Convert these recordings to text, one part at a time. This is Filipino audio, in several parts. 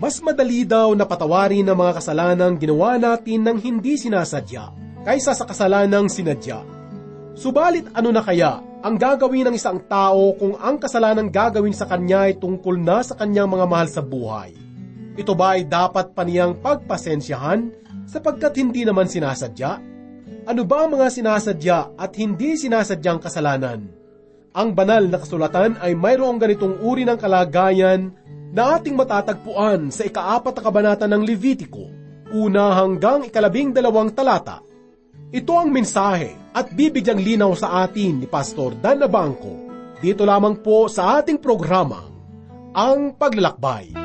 Mas madali daw na patawarin ang mga kasalanang ginawa natin ng hindi sinasadya, kaysa sa kasalanang sinadya. Subalit ano na kaya ang gagawin ng isang tao kung ang kasalanang gagawin sa kanya ay tungkol na sa kanyang mga mahal sa buhay? Ito ba ay dapat pa niyang pagpasensyahan sapagkat hindi naman sinasadya? Ano ba ang mga sinasadya at hindi sinasadyang kasalanan? Ang banal na kasulatan ay mayroong ganitong uri ng kalagayan na ating matatagpuan sa 4 na kabanata ng Levitiko, 1 hanggang 12 talata. Ito ang mensahe at bibigyang linaw sa atin ni Pastor Dan Abangco dito lamang po sa ating programa, Ang Paglalakbay.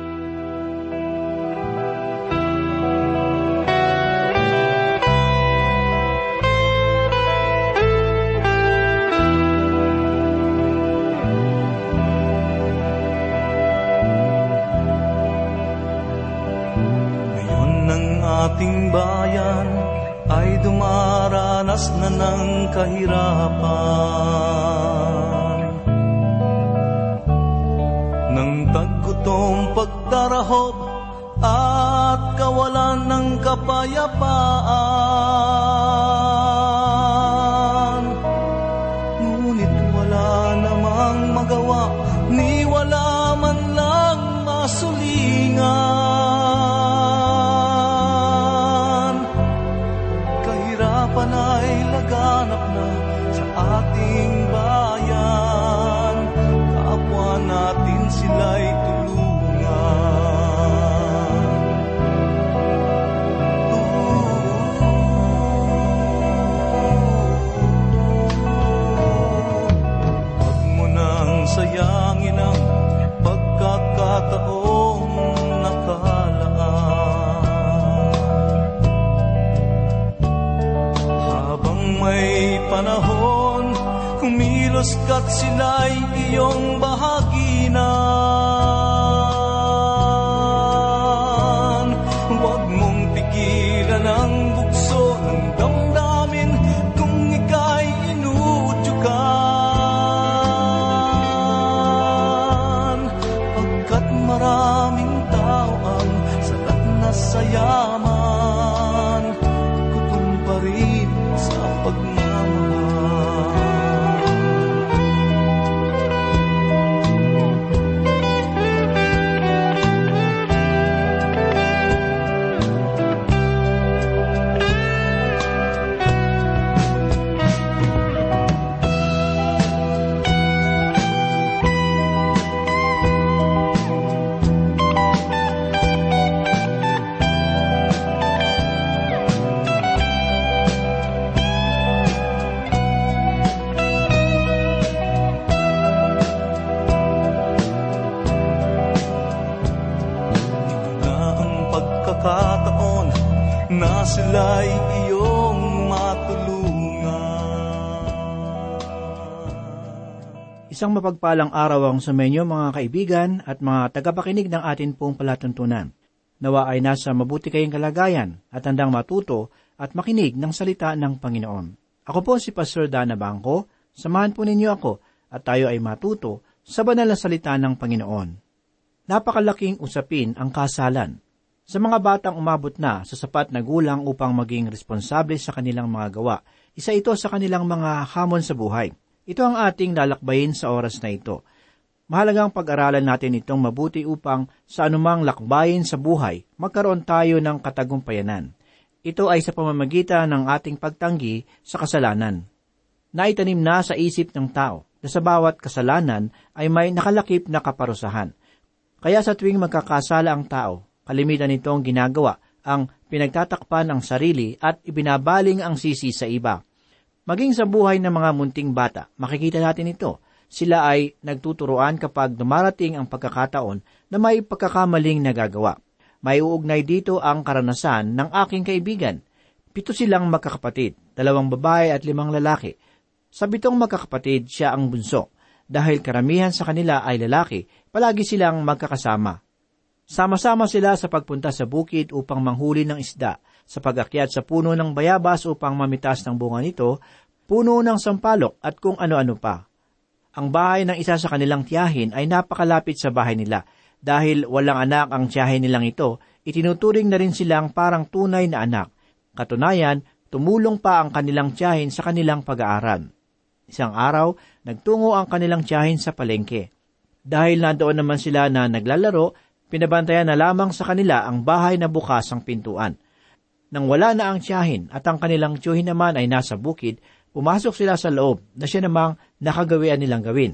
Ating bayan ay dumaranas na ng kahirapan, ng taggutom, pagdarahop at kawalan ng kapayapaan. Ngunit wala namang magawa, ni wala man lang masulingan. Ay laganap na sa ating bayan, kapwa natin sila'y tulungan. Huwag mo nang sayangin ang pagkakataong nakalaan. May panahon, kumilos ka't sila'y iyong bahaginan. Huwag mong pigilan ang bugso ng damdamin kung ika'y inuudyugan. Pagkat maraming tao ang salat na sa yaman, gutom pa rin sa pagmamahal. Pagkakataon na sila'y iyong matulungan. Isang mapagpalang araw ang sumenyo mga kaibigan at mga tagapakinig ng atin pong palatuntunan. Nawa ay nasa mabuti kayong kalagayan at handang matuto at makinig ng salita ng Panginoon. Ako po si Pastor Dan Abangco. Samahan po ninyo ako at tayo ay matuto sa banal na salita ng Panginoon. Napakalaking usapin ang kasalan. Sa mga batang umabot na sa sapat na gulang upang maging responsable sa kanilang mga gawa, isa ito sa kanilang mga hamon sa buhay. Ito ang ating lalakbayin sa oras na ito. Mahalagang pag-aralan natin itong mabuti upang sa anumang lakbayin sa buhay, magkaroon tayo ng katagumpayanan. Ito ay sa pamamagitan ng ating pagtanggi sa kasalanan. Naitanim na sa isip ng tao na sa bawat kasalanan ay may nakalakip na kaparusahan. Kaya sa tuwing magkakasala ang tao, kalimitan nitong ginagawa ang pinagtatakpan ang sarili at ibinabaling ang sisi sa iba. Maging sa buhay ng mga munting bata, makikita natin ito. Sila ay nagtuturoan kapag dumarating ang pagkakataon na may pagkakamaling nagagawa. May uugnay dito ang karanasan ng aking kaibigan. 7 silang magkakapatid, 2 babae at 5 lalaki. Sa 7 magkakapatid, siya ang bunso. Dahil karamihan sa kanila ay lalaki, palagi silang magkakasama. Sama-sama sila sa pagpunta sa bukid upang manghuli ng isda, sa pag-akyat sa puno ng bayabas upang mamitas ng bunga nito, puno ng sampalok at kung ano-ano pa. Ang bahay ng isa sa kanilang tiyahin ay napakalapit sa bahay nila, Dahil walang anak ang tiyahin nilang ito, itinuturing na rin silang parang tunay na anak. Katunayan, tumulong pa ang kanilang tiyahin sa kanilang pag-aaral. Isang araw, nagtungo ang kanilang tiyahin sa palengke. Dahil nandoon naman sila na naglalaro, pinabantayan na lamang sa kanila ang bahay na bukas ang pintuan. Nang wala na ang tiyahin at ang kanilang tiyuhin naman ay nasa bukid, pumasok sila sa loob na siya namang nakagawian nilang gawin.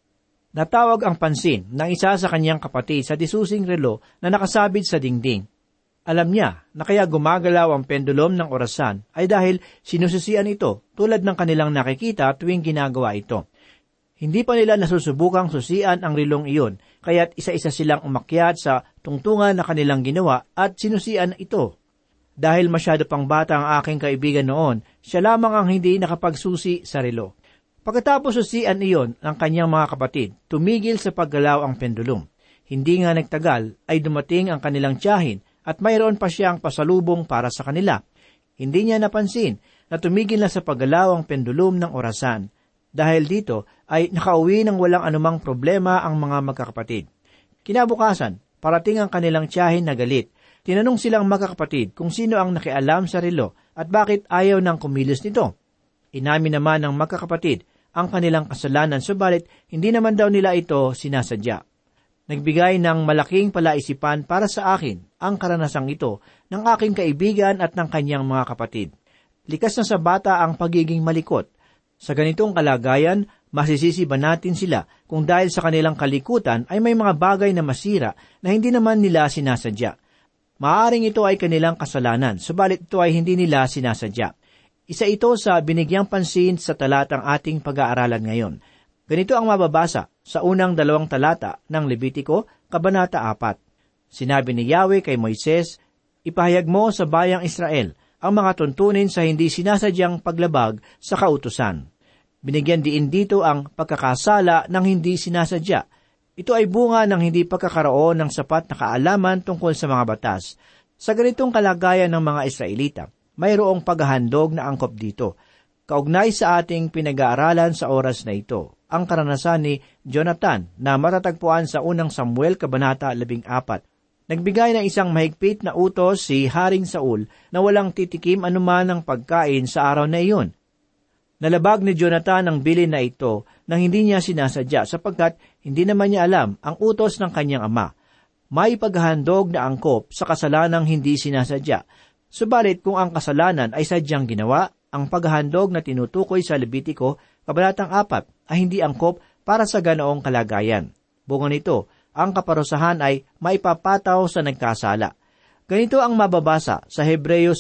Natawag ang pansin ng isa sa kanyang kapatid sa disusing relo na nakasabit sa dingding. Alam niya na kaya gumagalaw ang pendulum ng orasan ay dahil sinusisian ito tulad ng kanilang nakikita tuwing ginagawa ito. Hindi pa nila nasusubukang susian ang relong iyon, kaya't isa-isa silang umakyat sa tungtungan na kanilang ginawa at sinusian ito. Dahil masyado pang bata ang aking kaibigan noon, siya lamang ang hindi nakapagsusi sa relo. Pagkatapos susian iyon ng kanyang mga kapatid, tumigil sa paggalaw ang pendulum. Hindi nga nagtagal ay dumating ang kanilang tiyahin at mayroon pa siyang pasalubong para sa kanila. Hindi niya napansin na tumigil na sa paggalaw ang pendulum ng orasan. Dahil dito ay nakauwi ng walang anumang problema ang mga magkakapatid. Kinabukasan, parating ang kanilang tiyahin na galit. Tinanong silang magkakapatid kung sino ang nakialam sa relo at bakit ayaw nang kumilos nito. Inamin naman ng magkakapatid ang kanilang kasalanan, subalit hindi naman daw nila ito sinasadya. Nagbigay ng malaking palaisipan para sa akin ang karanasang ito ng aking kaibigan at ng kanyang mga kapatid. Likas na sa bata ang pagiging malikot. Sa ganitong kalagayan, masisisi ba natin sila kung dahil sa kanilang kalikutan ay may mga bagay na masira na hindi naman nila sinasadya. Maaaring ito ay kanilang kasalanan, subalit ito ay hindi nila sinasadya. Isa ito sa binigyang pansin sa talatang ating pag-aaralan ngayon. Ganito ang mababasa sa unang 2 talata ng Levitiko, Kabanata 4. Sinabi ni Yahweh kay Moises, "Ipahayag mo sa bayang Israel ang mga tuntunin sa hindi sinasadyang paglabag sa kautusan." Binigyan diin dito ang pagkakasala ng hindi sinasadya. Ito ay bunga ng hindi pagkakaroon ng sapat na kaalaman tungkol sa mga batas. Sa ganitong kalagayan ng mga Israelita, mayroong paghahandog na angkop dito. Kaugnay sa ating pinag-aaralan sa oras na ito, ang karanasan ni Jonathan na matatagpuan sa unang Samuel, Kabanata 14. Nagbigay ng isang mahigpit na utos si Haring Saul na walang titikim anuman ng pagkain sa araw na iyon. Nalabag ni Jonathan ang bilin na ito nang hindi niya sinasadya sapagkat hindi naman niya alam ang utos ng kanyang ama. May paghahandog na angkop sa kasalanang hindi sinasadya. Subalit kung ang kasalanan ay sadyang ginawa, ang paghahandog na tinutukoy sa Levitiko, Kabanatang 4, ay hindi angkop para sa ganoong kalagayan. Bunga nito, ang kaparusahan ay maipapataw sa nagkasala. Ganito ang mababasa sa Hebreo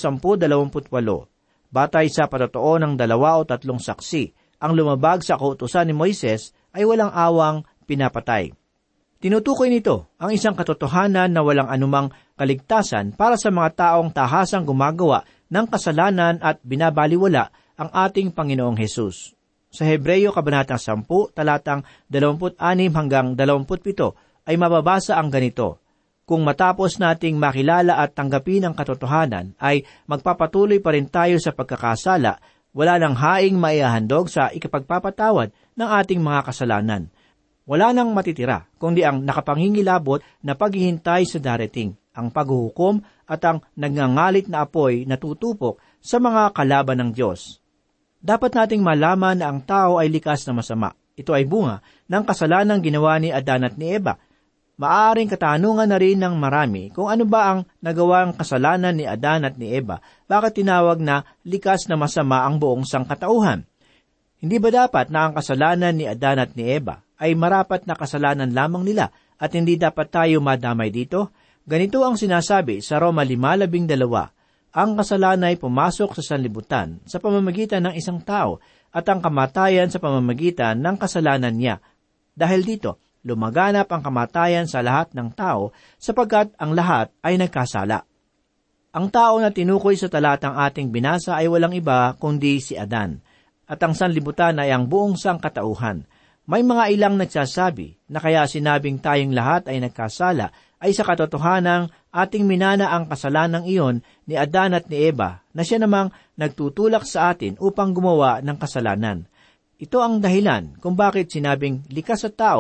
10:28. Batay sa patotoo ng 2 o 3 saksi, ang lumabag sa kautusan ni Moises ay walang awang pinapatay. Tinutukoy nito ang isang katotohanan na walang anumang kaligtasan para sa mga taong tahasang gumagawa ng kasalanan at binabaliwala ang ating Panginoong Hesus. Sa Hebreo Kabanatang 10, talatang 26-27 ay mababasa ang ganito, "Kung matapos nating makilala at tanggapin ang katotohanan ay magpapatuloy pa rin tayo sa pagkakasala, wala nang haing maihahandog sa ikapagpapatawad ng ating mga kasalanan. Wala nang matitira, kundi ang nakapangingilabot na paghihintay sa darating, ang paghuhukom at ang nagngangalit na apoy na tutupok sa mga kalaban ng Diyos." Dapat nating malaman na ang tao ay likas na masama. Ito ay bunga ng kasalanang ginawa ni Adan at ni Eva. Maaaring katanungan na rin ng marami kung ano ba ang nagawang kasalanan ni Adan at ni Eva, bakit tinawag na likas na masama ang buong sangkatauhan. Hindi ba dapat na ang kasalanan ni Adan at ni Eva ay marapat na kasalanan lamang nila at hindi dapat tayo madamay dito? Ganito ang sinasabi sa Roma 5:12, "Ang kasalanan ay pumasok sa sanlibutan sa pamamagitan ng isang tao at ang kamatayan sa pamamagitan ng kasalanan niya. Dahil dito, lumaganap ang kamatayan sa lahat ng tao sapagkat ang lahat ay nagkasala." Ang tao na tinukoy sa talatang ating binasa ay walang iba kundi si Adan, at ang sanlibutan ay ang buong sangkatauhan. May mga ilang nagsasabi na kaya sinabing tayong lahat ay nagkasala ay sa katotohanang ating minana ang kasalanang iyon ni Adan at ni Eva na siya namang nagtutulak sa atin upang gumawa ng kasalanan. Ito ang dahilan kung bakit sinabing likas sa tao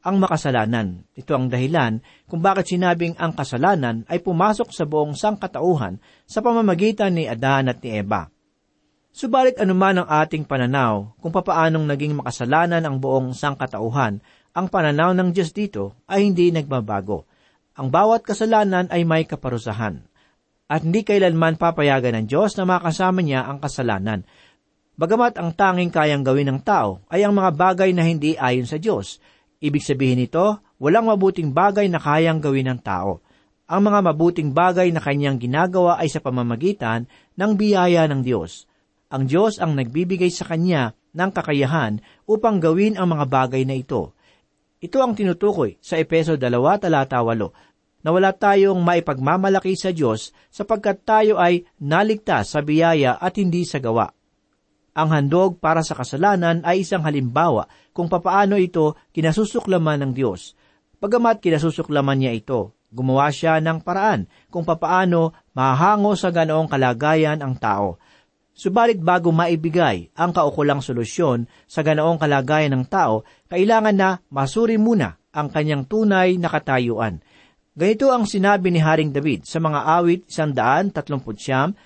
ang makasalanan. Ito ang dahilan kung bakit sinabing ang kasalanan ay pumasok sa buong sangkatauhan sa pamamagitan ni Adan at ni Eva. Subalit anuman ang ating pananaw kung papaanong naging makasalanan ang buong sangkatauhan, ang pananaw ng Diyos dito ay hindi nagbabago. Ang bawat kasalanan ay may kaparusahan. At hindi kailanman papayagan ng Diyos na makasama niya ang kasalanan. Bagamat ang tanging kayang gawin ng tao ay ang mga bagay na hindi ayon sa Diyos. Ibig sabihin nito, walang mabuting bagay na kayang gawin ng tao. Ang mga mabuting bagay na kanyang ginagawa ay sa pamamagitan ng biyaya ng Diyos. Ang Diyos ang nagbibigay sa kanya ng kakayahan upang gawin ang mga bagay na ito. Ito ang tinutukoy sa Efeso 2:8, na wala tayong maipagmamalaki sa Diyos sapagkat tayo ay naligtas sa biyaya at hindi sa gawa. Ang handog para sa kasalanan ay isang halimbawa kung papaano ito kinasusuklaman ng Diyos. Bagamat kinasusuklaman niya ito, gumawa siya ng paraan kung papaano mahahango sa ganoong kalagayan ang tao. Subalit bago maibigay ang kaukulang solusyon sa ganoong kalagayan ng tao, kailangan na masuri muna ang kanyang tunay na katayuan. Ganito ang sinabi ni Haring David sa mga awit 139,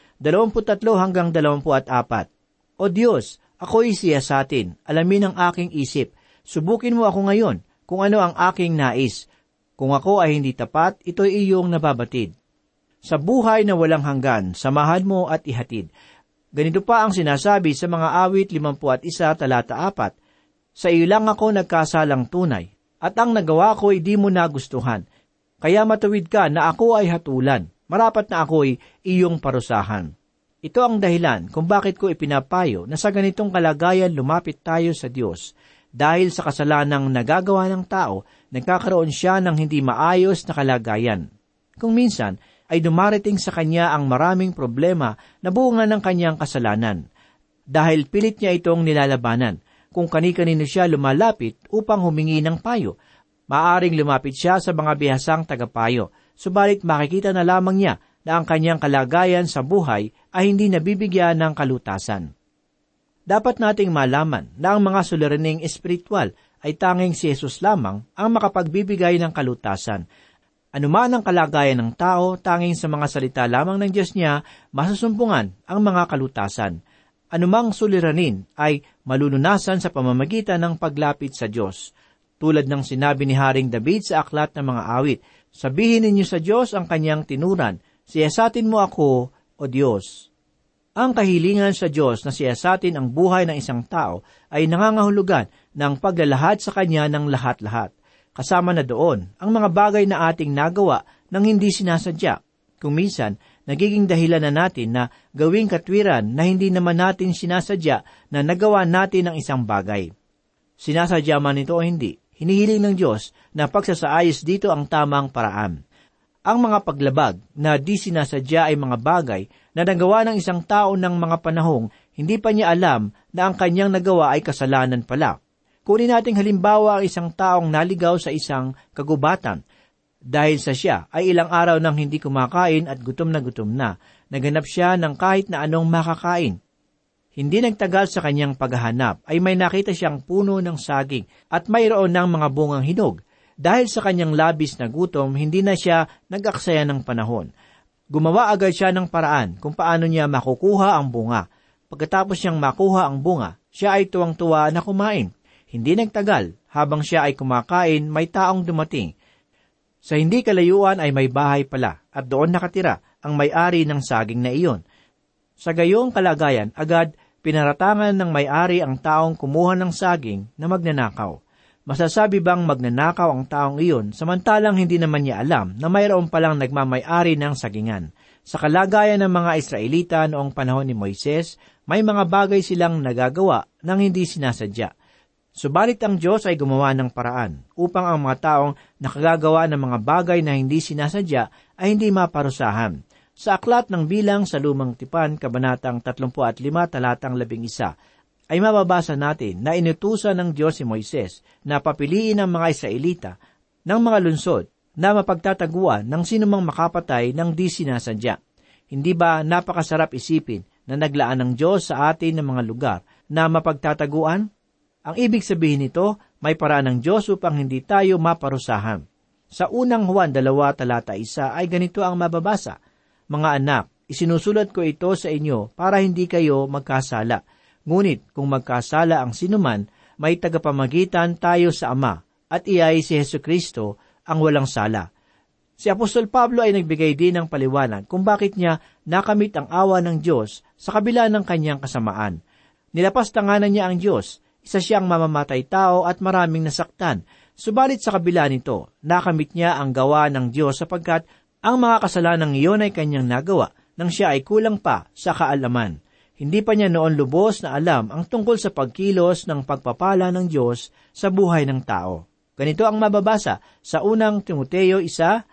23-24. O Diyos, ako'y siyasatin, alamin ang aking isip. Subukin mo ako ngayon kung ano ang aking nais. Kung ako ay hindi tapat, ito'y iyong nababatid. Sa buhay na walang hanggan, samahan mo at ihatid. Ganito pa ang sinasabi sa mga awit 51:4. Sa iyo lang ako nagkasalang tunay, at ang nagawa ko ay di mo nagustuhan. Kaya matuwid ka na ako ay hatulan, marapat na ako'y iyong parusahan. Ito ang dahilan kung bakit ko ipinapayo na sa ganitong kalagayan lumapit tayo sa Diyos. Dahil sa kasalanang nagagawa ng tao, nagkakaroon siya ng hindi maayos na kalagayan. Kung minsan, ay dumarating sa kanya ang maraming problema na bunga ng kanyang kasalanan. Dahil pilit niya itong nilalabanan, kung kani-kanino siya lumalapit upang humingi ng payo. Maaring lumapit siya sa mga bihasang tagapayo, subalit makikita na lamang niya na ang kanyang kalagayan sa buhay ay hindi nabibigyan ng kalutasan. Dapat nating malaman na ang mga suliraning espiritual ay tanging si Jesus lamang ang makapagbibigay ng kalutasan. Anuman ang kalagayan ng tao, tanging sa mga salita lamang ng Diyos niya, masusumpungan ang mga kalutasan. Anumang suliranin ay malulunasan sa pamamagitan ng paglapit sa Diyos. Tulad ng sinabi ni Haring David sa aklat ng mga awit, sabihin ninyo sa Diyos ang kanyang tinuran, siyasatin mo ako, O Diyos. Ang kahilingan sa Diyos na siyasatin ang buhay ng isang tao ay nangangahulugan ng paglalahad sa Kanya ng lahat-lahat. Kasama na doon ang mga bagay na ating nagawa nang hindi sinasadya. Kung minsan, nagiging dahilan na natin na gawing katwiran na hindi naman natin sinasadya na nagawa natin ang isang bagay. Sinasadya man ito o hindi, hinihiling ng Diyos na pagsasaayos dito ang tamang paraan. Ang mga paglabag na di sinasadya ay mga bagay na nagawa ng isang tao ng mga panahong hindi pa niya alam na ang kanyang nagawa ay kasalanan pala. Kunin nating halimbawa ang isang taong naligaw sa isang kagubatan. Dahil sa siya ay ilang araw nang hindi kumakain at gutom na, naganap siya ng kahit na anong makakain. Hindi nagtagal sa kanyang paghahanap ay may nakita siyang puno ng saging at mayroon ng mga bungang hinog. Dahil sa kanyang labis na gutom, hindi na siya nag-aksaya ng panahon. Gumawa agad siya ng paraan kung paano niya makukuha ang bunga. Pagkatapos niyang makuha ang bunga, siya ay tuwang-tuwa na kumain. Hindi nagtagal, habang siya ay kumakain, may taong dumating. Sa hindi kalayuan ay may bahay pala, at doon nakatira ang may-ari ng saging na iyon. Sa gayong kalagayan, agad pinaratangan ng may-ari ang taong kumuha ng saging na magnanakaw. Masasabi bang magnanakaw ang taong iyon samantalang hindi naman niya alam na mayroon palang nagmamay-ari ng sagingan? Sa kalagayan ng mga Israelita noong panahon ni Moises, may mga bagay silang nagagawa nang hindi sinasadya. Subalit ang Diyos ay gumawa ng paraan upang ang mga taong nakagagawa ng mga bagay na hindi sinasadya ay hindi maparusahan. Sa aklat ng Bilang sa Lumang Tipan, Kabanatang 35, talatang 11, ay mababasa natin na inutusan ng Diyos si Moises na papiliin ang mga Israelita ng mga lungsod na mapagtataguan ng sinumang makapatay ng di sinasadya. Hindi ba napakasarap isipin na naglaan ng Diyos sa atin ng mga lugar na mapagtataguan? Ang ibig sabihin nito, may paraan ng Diyos upang hindi tayo maparusahan. Sa unang Juan 2:1 ay ganito ang mababasa, "Mga anak, isinusulat ko ito sa inyo para hindi kayo magkasala. Ngunit kung magkasala ang sinuman, may tagapamagitan tayo sa Ama, at iyay si Hesukristo ang walang sala." Si Apostol Pablo ay nagbigay din ng paliwanag kung bakit niya nakamit ang awa ng Diyos sa kabila ng kanyang kasamaan. Nilapastanganan niya ang Diyos, isa siyang mamamatay tao at maraming nasaktan. Subalit sa kabila nito, nakamit niya ang gawa ng Diyos sapagkat ang mga kasalanang iyon ay kanyang nagawa nang siya ay kulang pa sa kaalaman. Hindi pa niya noon lubos na alam ang tungkol sa pagkilos ng pagpapala ng Diyos sa buhay ng tao. Ganito ang mababasa sa unang Timoteo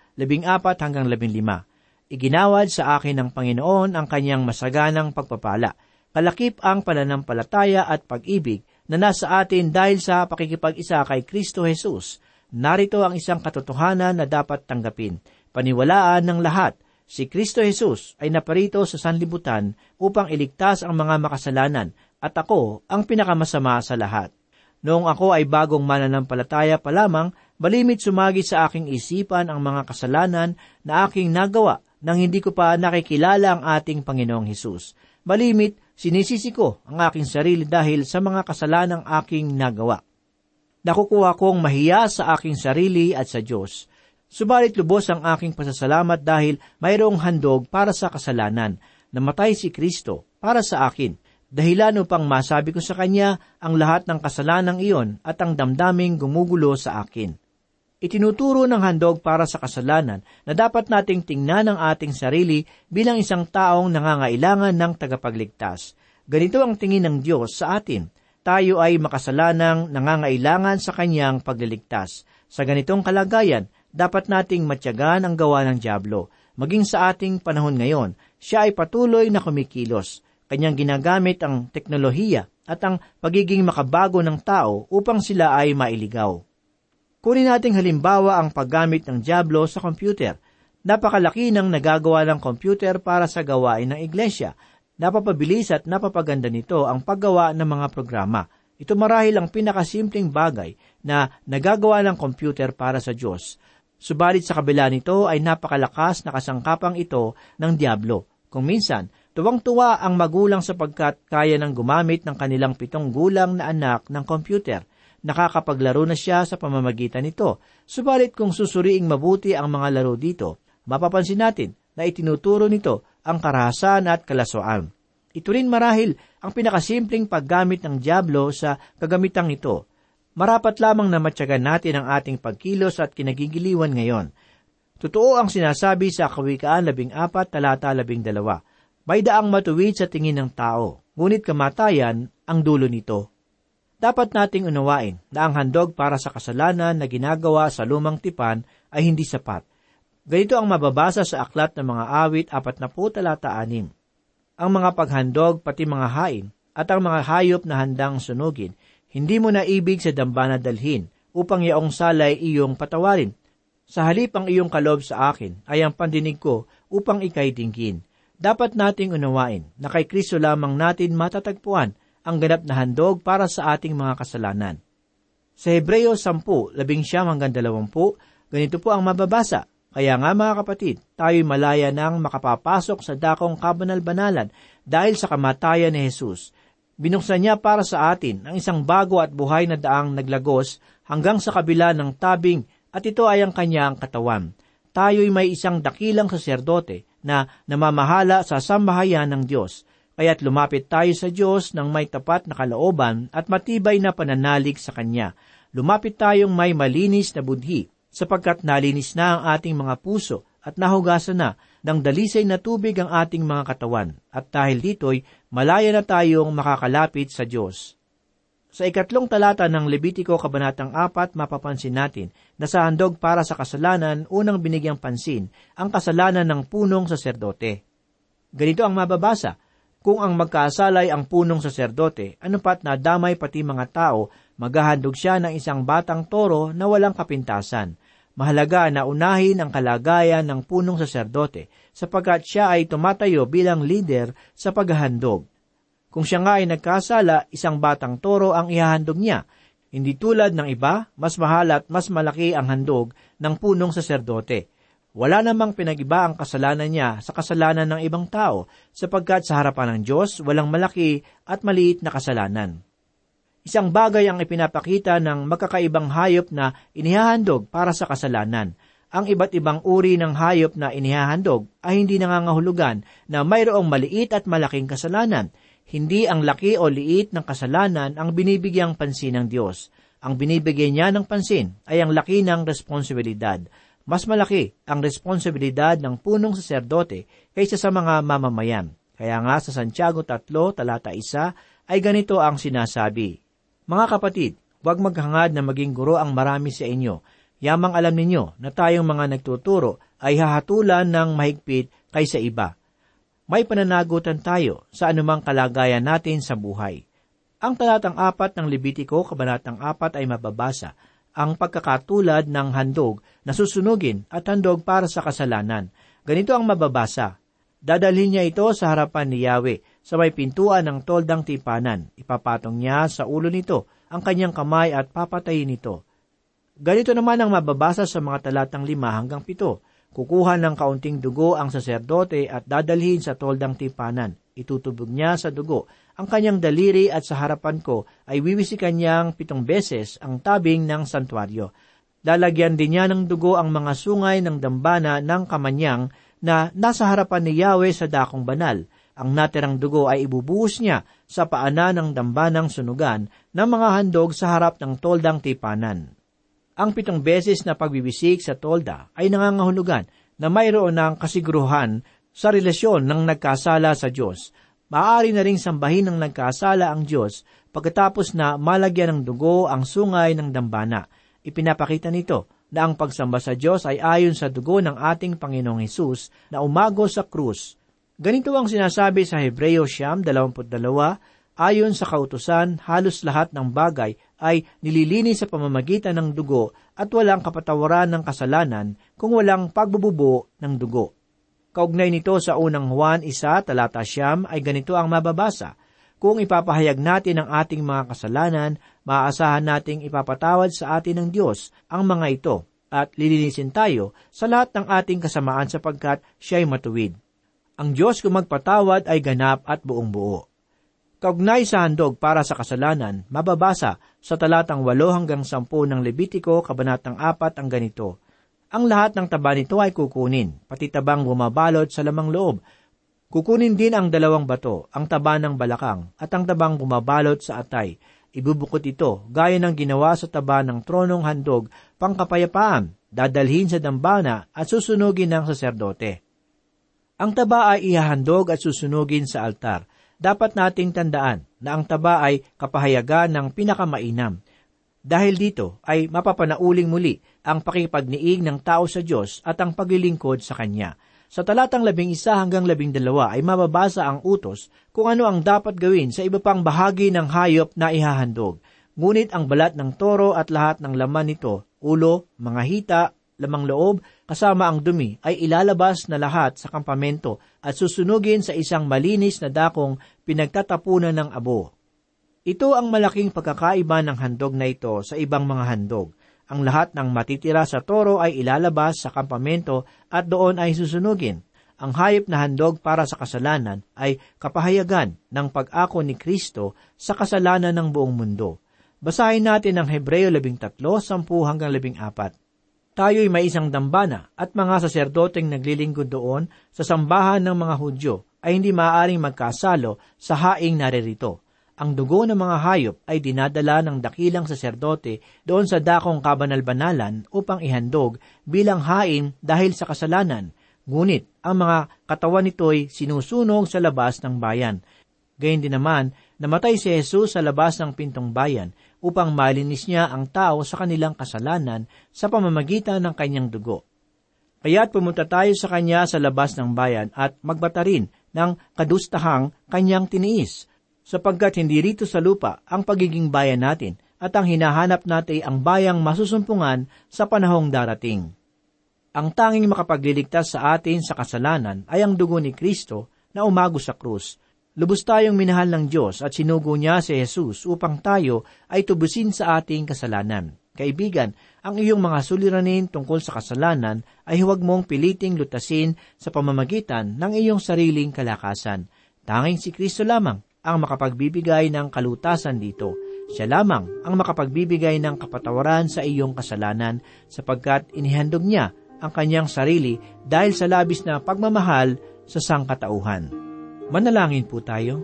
1:14-15. "Iginawad sa akin ng Panginoon ang kanyang masaganang pagpapala. Kalakip ang pananampalataya at pag-ibig na nasa atin dahil sa pakikipag-isa kay Kristo Jesus. Narito ang isang katotohanan na dapat tanggapin. Paniwalaan ng lahat, si Kristo Jesus ay naparito sa sanlibutan upang iligtas ang mga makasalanan, at ako ang pinakamasama sa lahat. Noong ako ay bagong mananampalataya pa lamang, malimit sumagi sa aking isipan ang mga kasalanan na aking nagawa nang hindi ko pa nakikilala ang ating Panginoong Hesus. Malimit, sinisisi ko ang aking sarili dahil sa mga kasalanang aking nagawa. Nakukuha kong mahiya sa aking sarili at sa Diyos. Subalit lubos ang aking pasasalamat dahil mayroong handog para sa kasalanan. Namatay si Kristo para sa akin. Dahilan upang masabi ko sa Kanya ang lahat ng kasalanang iyon at ang damdaming gumugulo sa akin. Itinuturo ng handog para sa kasalanan na dapat nating tingnan ang ating sarili bilang isang taong nangangailangan ng tagapagligtas. Ganito ang tingin ng Diyos sa atin. Tayo ay makasalanang nangangailangan sa Kanyang pagliligtas. Sa ganitong kalagayan, dapat nating matyagan ang gawa ng dyablo. Maging sa ating panahon ngayon, siya ay patuloy na kumikilos. Kanyang ginagamit ang teknolohiya at ang pagiging makabago ng tao upang sila ay mailigaw. Kunin nating halimbawa ang paggamit ng dyablo sa computer. Napakalaki ng nagagawa ng computer para sa gawain ng iglesia. Napapabilis at napapaganda nito ang paggawa ng mga programa. Ito marahil ang pinakasimpleng bagay na nagagawa ng computer para sa Diyos. Subalit sa kabila nito ay napakalakas na kasangkapang ito ng dyablo. Kung minsan, tuwang-tuwa ang magulang sapagkat kaya nang gumamit ng kanilang 7 gulang na anak ng computer. Nakakapaglaro na siya sa pamamagitan nito. Subalit kung susuriing mabuti ang mga laro dito, mapapansin natin na itinuturo nito ang karahasan at kalaswaan. Ito rin marahil ang pinakasimpleng paggamit ng dyablo sa kagamitang ito. Marapat lamang na matyagan natin ang ating pagkilos at kinagigiliwan ngayon. Totoo ang sinasabi sa Kawikaan 14:12. May daang matuwid sa tingin ng tao, ngunit kamatayan ang dulo nito. Dapat nating unawain na ang handog para sa kasalanan na ginagawa sa lumang tipan ay hindi sapat. Ganito ang mababasa sa Aklat ng Mga Awit 40:6. Ang mga paghandog pati mga hain at ang mga hayop na handang sunugin, hindi mo na ibig sa dambana dalhin upang yaong salay iyong patawarin. Sa halip ang iyong kalob sa akin ay ang pandinig ko upang ikay dinggin. Dapat nating unawain na kay Kristo lamang natin matatagpuan ang ganap na handog para sa ating mga kasalanan. Sa Hebreo 10:19-20, ganito po ang mababasa. Kaya nga mga kapatid, tayo'y malaya nang makapapasok sa dakong kabanal-banalan dahil sa kamatayan ni Jesus. Binuksan niya para sa atin ang isang bago at buhay na daang naglagos hanggang sa kabila ng tabing at ito ay ang kanyang katawan. Tayo'y may isang dakilang saserdote na namamahala sa sambahayan ng Diyos. Kaya't lumapit tayo sa Diyos ng may tapat na kalooban at matibay na pananalig sa Kanya. Lumapit tayong may malinis na budhi, sapagkat nalinis na ang ating mga puso at nahugasan na ng dalisay na tubig ang ating mga katawan. At dahil dito'y malaya na tayong makakalapit sa Diyos. Sa 3 talata ng Levitiko Kabanatang 4, mapapansin natin na sa handog para sa kasalanan, unang binigyang pansin ang kasalanan ng punong saserdote. Ganito ang mababasa, kung ang magkasalay ang punong saserdote, anupat na damay pati mga tao, maghahandog siya ng isang batang toro na walang kapintasan. Mahalaga na unahin ang kalagayan ng punong saserdote, sapagkat siya ay tumatayo bilang leader sa paghahandog. Kung siya nga ay nagkasala, isang batang toro ang ihahandog niya. Hindi tulad ng iba, mas mahal at mas malaki ang handog ng punong saserdote. Wala namang pinag-iba ang kasalanan niya sa kasalanan ng ibang tao, sapagkat sa harapan ng Diyos, walang malaki at maliit na kasalanan. Isang bagay ang ipinapakita ng magkakaibang hayop na inihahandog para sa kasalanan. Ang iba't ibang uri ng hayop na inihahandog ay hindi nangangahulugan na mayroong maliit at malaking kasalanan. Hindi ang laki o liit ng kasalanan ang binibigyang pansin ng Diyos. Ang binibigyan niya ng pansin ay ang laki ng responsibilidad. Mas malaki ang responsibilidad ng punong saserdote kaysa sa mga mamamayan. Kaya nga sa Santiago 3, talata 1, ay ganito ang sinasabi, "Mga kapatid, huwag maghangad na maging guro ang marami sa inyo. Yamang alam ninyo na tayong mga nagtuturo ay hahatulan ng mahigpit kaysa iba. May pananagutan tayo sa anumang kalagayan natin sa buhay." Ang talatang 4 ng Levitiko, kabanatang 4 ay mababasa ang pagkakatulad ng handog na susunugin at handog para sa kasalanan. Ganito ang mababasa, "Dadalhin niya ito sa harapan ni Yahweh sa may pintuan ng toldang tipanan. Ipapatong niya sa ulo nito ang kanyang kamay at papatayin ito." Ganito naman ang mababasa sa mga talatang 5 hanggang 7. Kukuha ng kaunting dugo ang saserdote at dadalhin sa toldang tipanan. Itutubog niya sa dugo ang kanyang daliri at sa harapan ko ay wiwisikan niyang 7 beses ang tabing ng santuaryo. Lalagyan din niya ng dugo ang mga sungay ng dambana ng kamanyang na nasa harapan ni Yahweh sa dakong banal. Ang natirang dugo ay ibubuhos niya sa paanan ng dambanang sunugan ng mga handog sa harap ng toldang tipanan. Ang 7 beses na pagbibisik sa tolda ay nangangahulugan na mayroon ng kasiguruhan sa relasyon ng nagkasala sa Diyos. Maaari na ring sambahin ng nagkasala ang Diyos pagkatapos na malagyan ng dugo ang sungay ng dambana. Ipinapakita nito na ang pagsamba sa Diyos ay ayon sa dugo ng ating Panginoong Hesus na umago sa krus. Ganito ang sinasabi sa Hebreo 9:22, ayon sa kautusan, halos lahat ng bagay ay nililinis sa pamamagitan ng dugo at walang kapatawaran ng kasalanan kung walang pagbububo ng dugo. Kaugnay nito sa unang Juan 1, talata 9 ay ganito ang mababasa, "Kung ipapahayag natin ang ating mga kasalanan, maaasahan nating ipapatawad sa atin ng Diyos ang mga ito at lilinisin tayo sa lahat ng ating kasamaan sapagkat siya'y matuwid." Ang Diyos kung magpatawad ay ganap at buong buo. Kaugnay sa handog para sa kasalanan, mababasa sa talatang 8 hanggang 10 ng Levitiko, kabanatang 4 ang ganito, "Ang lahat ng taba nito ay kukunin, pati tabang bumabalot sa lamang loob. Kukunin din ang 2 bato, ang taba ng balakang, at ang tabang bumabalot sa atay. Ibubukot ito, gaya ng ginawa sa taba ng tronong handog, pangkapayapaan, dadalhin sa dambana at susunugin ng saserdote." Ang taba ay ihahandog at susunugin sa altar. Dapat nating tandaan na ang taba ay kapahayagan ng pinakamainam. Dahil dito ay mapapanauling muli ang pakipagniig ng tao sa Diyos at ang paglilingkod sa Kanya. Sa talatang 11 hanggang 12 ay mababasa ang utos kung ano ang dapat gawin sa iba pang bahagi ng hayop na ihahandog. Ngunit ang balat ng toro at lahat ng laman nito, ulo, mga hita, lamang loob, kasama ang dumi, ay ilalabas na lahat sa kampamento at susunugin sa isang malinis na dakong pinagtatapunan ng abo. Ito ang malaking pagkakaiba ng handog na ito sa ibang mga handog. Ang lahat ng matitira sa toro ay ilalabas sa kampamento at doon ay susunugin. Ang hayop na handog para sa kasalanan ay kapahayagan ng pag-ako ni Kristo sa kasalanan ng buong mundo. Basahin natin ang Hebreo 13, 10 hanggang 14. Tayo'y may isang dambana at mga saserdoteng naglilingkod doon sa sambahan ng mga Hudyo ay hindi maaaring magkasalo sa haing naririto. Ang dugo ng mga hayop ay dinadala ng dakilang saserdote doon sa dakong kabanal-banalan upang ihandog bilang hain dahil sa kasalanan. Ngunit ang mga katawan nito'y sinusunog sa labas ng bayan. Gayon din naman, namatay si Jesus sa labas ng pintong bayan upang malinis niya ang tao sa kanilang kasalanan sa pamamagitan ng kanyang dugo. Kaya't pumunta tayo sa kanya sa labas ng bayan at magbata rin ng kadustahang kanyang tiniis, sapagkat hindi rito sa lupa ang pagiging bayan natin at ang hinahanap natin ang bayang masusumpungan sa panahong darating. Ang tanging makapagliligtas sa atin sa kasalanan ay ang dugo ni Kristo na umago sa krus. Lubos tayong minahal ng Diyos at sinugo niya si Jesus upang tayo ay tubusin sa ating kasalanan. Kaibigan, ang iyong mga suliranin tungkol sa kasalanan ay huwag mong piliting lutasin sa pamamagitan ng iyong sariling kalakasan. Tanging si Kristo lamang ang makapagbibigay ng kalutasan dito. Siya lamang ang makapagbibigay ng kapatawaran sa iyong kasalanan sapagkat inihandog niya ang kanyang sarili dahil sa labis na pagmamahal sa sangkatauhan. Manalangin po tayo.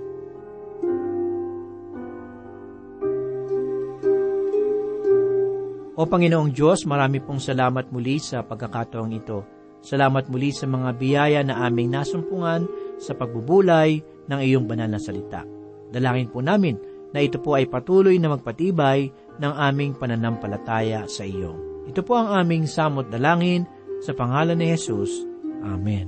O Panginoong Diyos, marami pong salamat muli sa pagkakataong ito. Salamat muli sa mga biyaya na aming nasumpungan sa pagbubulay ng iyong banal na salita. Dalangin po namin na ito po ay patuloy na magpatibay ng aming pananampalataya sa iyo. Ito po ang aming samot dalangin sa pangalan ni Jesus. Amen.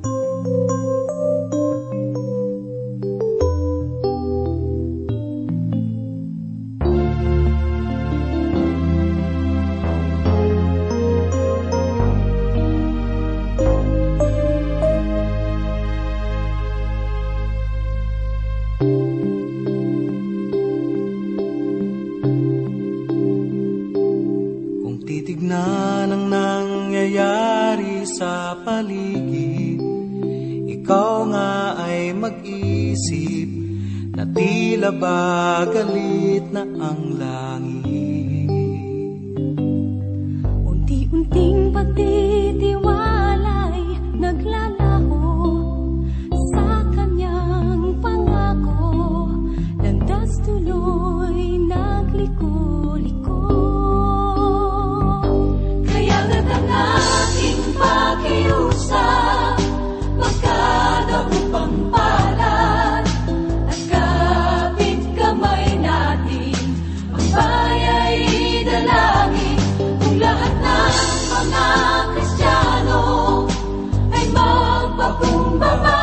Titignan ang nangyayari sa paligid, ikaw nga ay mag-isip na tila ba galit na ang langit. Unti-unting pagtitiwala'y naglalaho sa kanyang pangako, landas tuloy nagliko-liko. Pakiusap, magkadaupang palad, at kapit kamay natin, ang bayay dalangin, kung lahat ng mga Kristiyano ay magpakumbaba,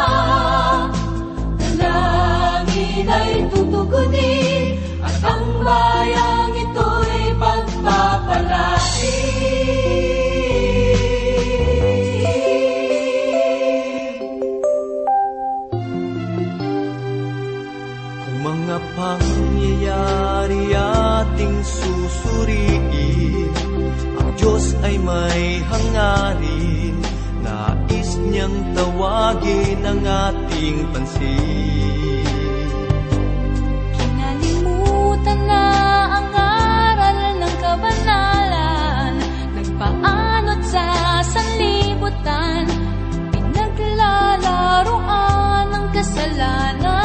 dalangin ay tutugunin, at ang bayang ito'y pagpapalain. Mga pangyayari ating susuriin, ang Diyos ay may hangarin, nais niyang tawagin ang ating pansin. Kinalimutan na ang aral ng kabanalan, nagpaanot sa sanlibutan, pinaglalaroan ng kasalanan.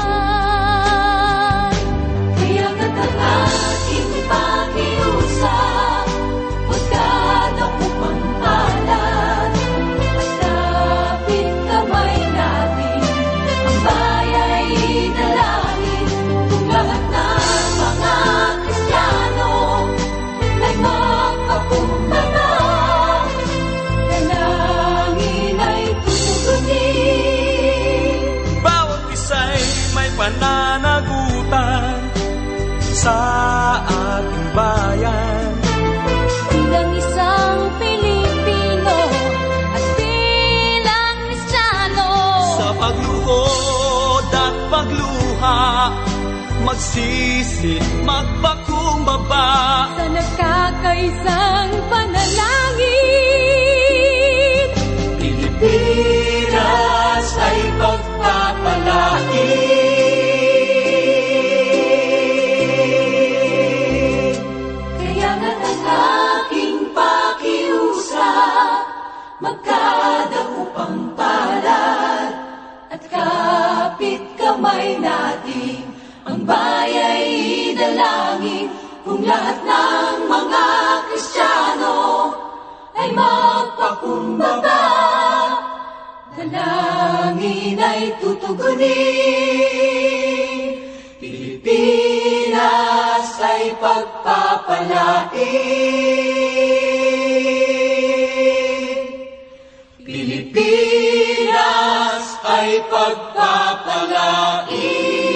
Pakiusap, magkadaupang palad, at kapit kamay natin, ang bayay dalangin, kung lahat ng mga Kristiyano ay magpakumbaba, dalangin ay tutugunin. Bawat isa'y may pananagutan sa ating bayan, bilang isang Pilipino at bilang Kristiyano, sa pagluhod at pagluha, magsisit, magpakumbaba, sa nagkakaisang panalangin, Pilipinas ay pagpapalain. magkadaupang palad, at kapit kamay natin, ang bayay dalangin, kung lahat ng mga Kristiyano ay magpakumbaba, dalangin ay tutugunin, Pilipinas ay pagpapalain. Pilipinas ay pagpapalain.